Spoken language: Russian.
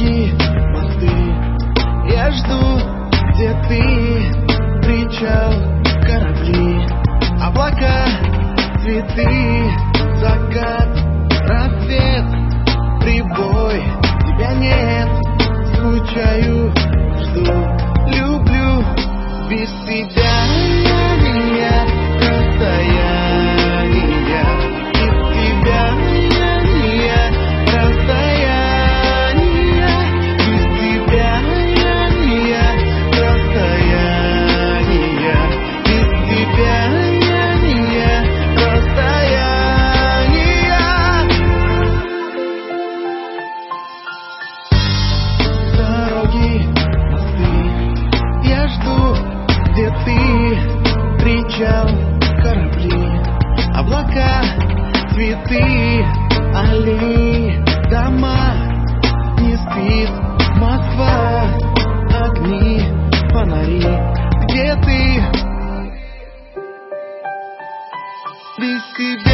Дороги, мосты, я жду, где ты. Причал, корабли, облака, цветы, закат, рассвет, прибой, тебя нет. Скучаю, жду, люблю, без тебя я расстояние, без тебя я расстояние, без тебя я расстояние, без тебя я расстояние. Дороги, мосты, я жду, где ты. Причал, корабли, облака, цветы, аллеи, дома. Не спит Москва, огни, фонари. Где ты? Без тебя